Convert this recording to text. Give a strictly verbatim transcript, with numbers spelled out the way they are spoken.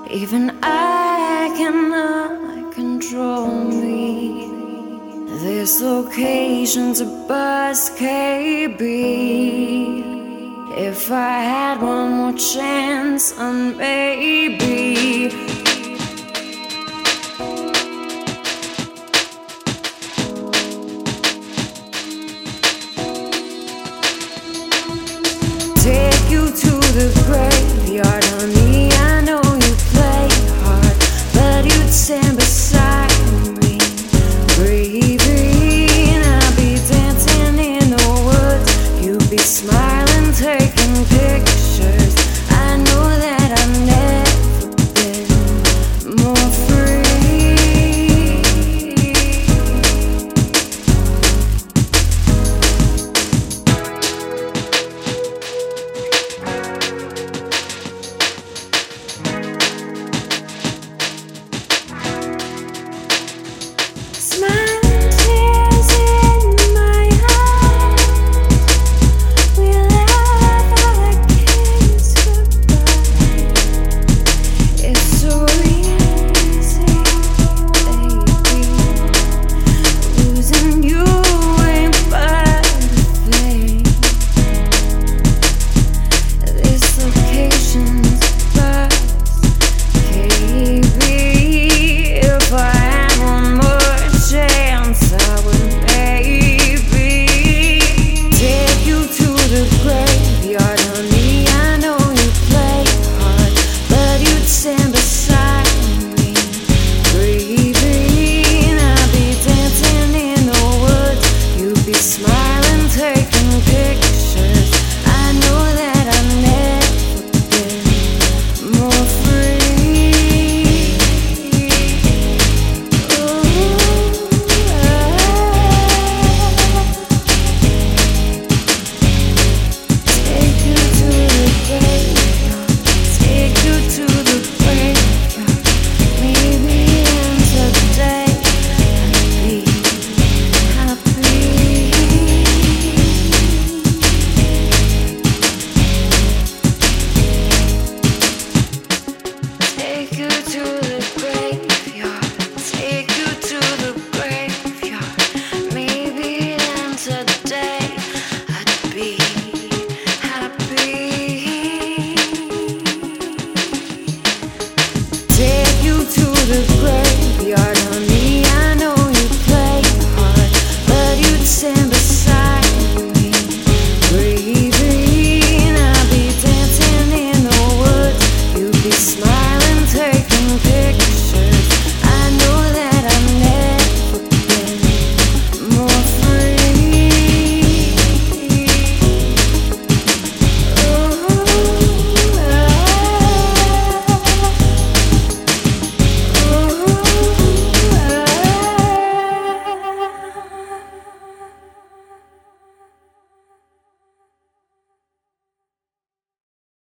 Even I cannot control me. This location's a bus, K B. If I had one more chance, and maybe take you to the graveyard, honey. I know you play hard, but you'd stand beside me, breathing. I'd be dancing in the woods, you'd be smiling, taking pictures. I know that I've never been more free. Smiling tears in my eyes, we laugh our kiss goodbye. It's so easy, baby. Losing you ain't but a thing. This location's bus, K B. If I had one more chance, I would maybe take you to the graveyard, honey. I know you play hard, but you'd stand beside me, breathing. I'd be dancing in the woods, you'd be smiling, taking pictures. I know that I've never been more free. Take you to the graveyard, take you to the graveyard. Maybe in today I'd be happy. Take you to the graveyard, take you to the graveyard. Maybe then today I'd be happy. Take you to the